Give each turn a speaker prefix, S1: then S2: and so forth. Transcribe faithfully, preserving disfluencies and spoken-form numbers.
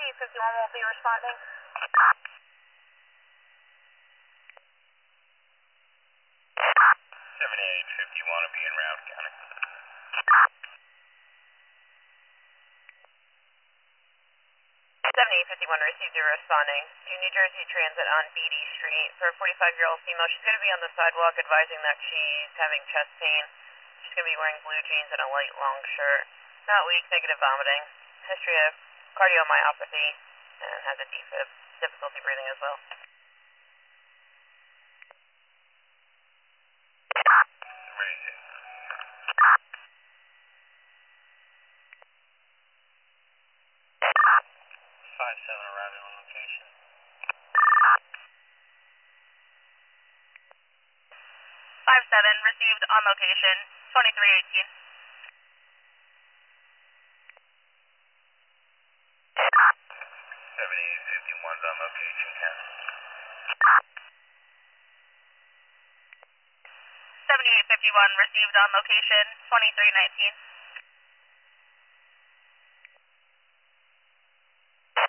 S1: seventy-eight fifty-one will be responding.
S2: seventy-eight fifty-one will be en route, County.
S1: seventy-eight fifty-one received you responding to New Jersey Transit on Beatty Street for a forty-five-year-old female. She's going to be on the sidewalk advising that she's having chest pain. She's going to be wearing blue jeans and a light long shirt. Not weak, negative vomiting. History of cardiomyopathy and has a defib. Difficulty breathing as well.
S2: five seven arriving on location.
S1: five seven received on location, twenty-three eighteen.
S2: seventy-eight fifty-one's on location, County.
S1: seventy-eight fifty-one received on location, twenty-three nineteen.